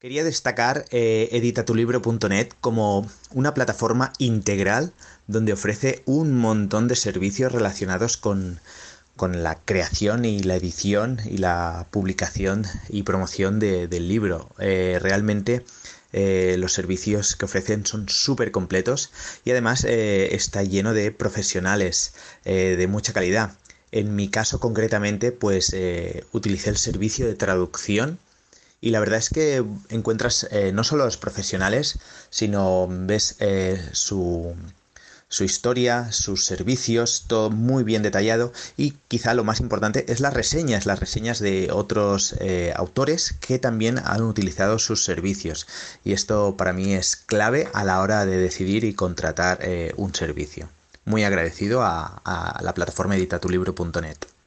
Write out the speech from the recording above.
Quería destacar editatulibro.net como una plataforma integral donde ofrece un montón de servicios relacionados con la creación y la edición y la publicación y promoción del libro. Realmente los servicios que ofrecen son súper completos y además está lleno de profesionales de mucha calidad. En mi caso concretamente, pues utilicé el servicio de traducción y la verdad es que encuentras no solo los profesionales, sino ves su historia, sus servicios, todo muy bien detallado y quizá lo más importante es las reseñas de otros autores que también han utilizado sus servicios. Y esto para mí es clave a la hora de decidir y contratar un servicio. Muy agradecido a la plataforma editatulibro.net.